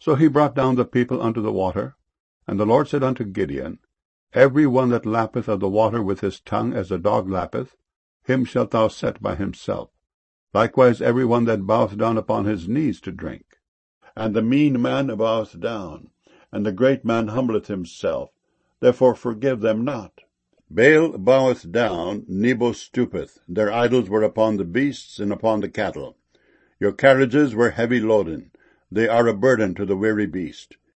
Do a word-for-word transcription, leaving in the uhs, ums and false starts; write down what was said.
So he brought down the people unto the water. And the Lord said unto Gideon, Every one that lappeth of the water with his tongue as a dog lappeth, him shalt thou set by himself. Likewise every one that boweth down upon his knees to drink. And the mean man boweth down, and the great man humbleth himself. Therefore forgive them not. Baal boweth down, Nebo stoopeth. Their idols were upon the beasts and upon the cattle. Your carriages were heavy loaden. They are a burden to the weary beast.